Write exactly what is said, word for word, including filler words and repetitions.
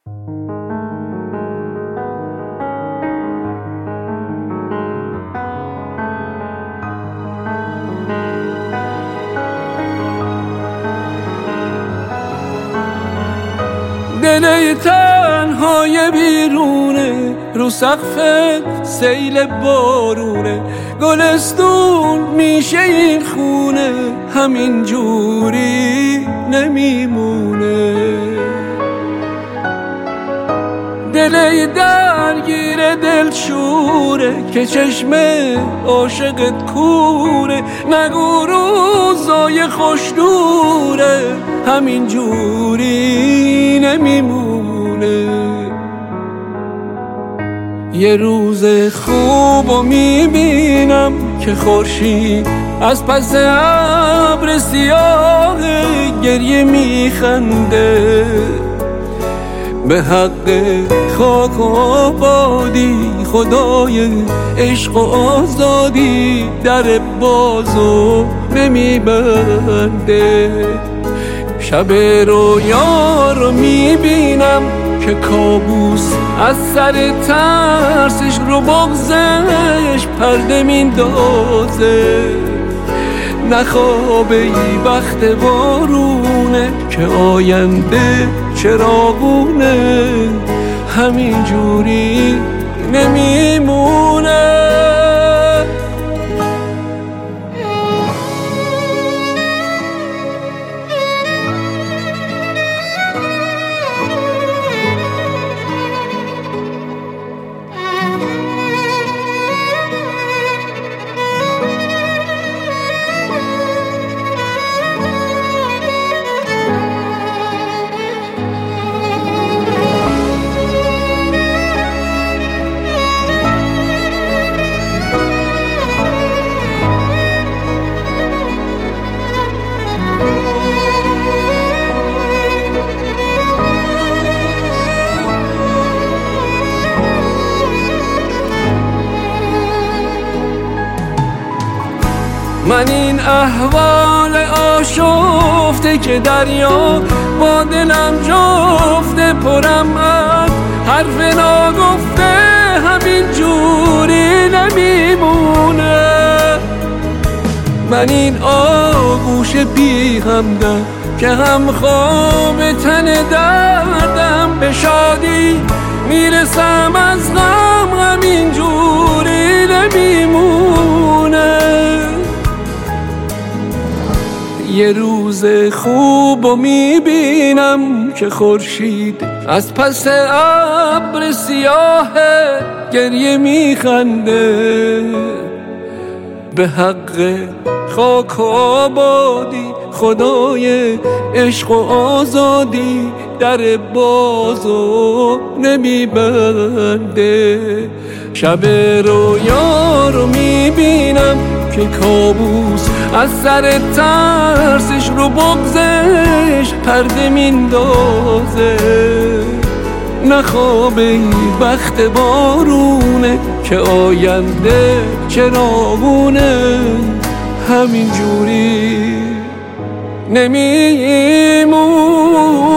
دل تنهای بیرونه، رو سقف سیل بارونه، گلستون میشه این خونه، همین جوری نمیمونه. دل درگیر دلشوره که چشم عاشقت کوره، نگو روزای خوش دوره، همین جوری نمیمونه. یه روز خوبو میبینم که خورشید از پس ابر سیاه گریه میخنده، به حق خاک و آبادی خدای عشق و آزادی در بازو نمیبنده. شب رویا رو میبینم که کابوس از سر ترسش رو بغزش پرده میندازه، نخوابه ای وقت بارونه که آینده چراغونه، همین جوری نمیمونه. من این احوال آشفته که دریا با دلم جفته، پرم از حرف ناگفته، همین جوری نمیمونه. من این آغوش بی همدم که هم خواب تن دردم، به شادی میرسم از غم، همین جوری نمیمونه. یه روز خوبو میبینم که خورشید از پس ابر سیاه گریه میخنده، به حق خاک و آبادی خدای عشق و آزادی در بازو نمیبنده. شب رویا رو میبینم که کابوس از سر ترسش رو بغزش پرده میندازه، نخوابه ای وقت بارونه که آینده چراغونه، همین جوری نمیمونه.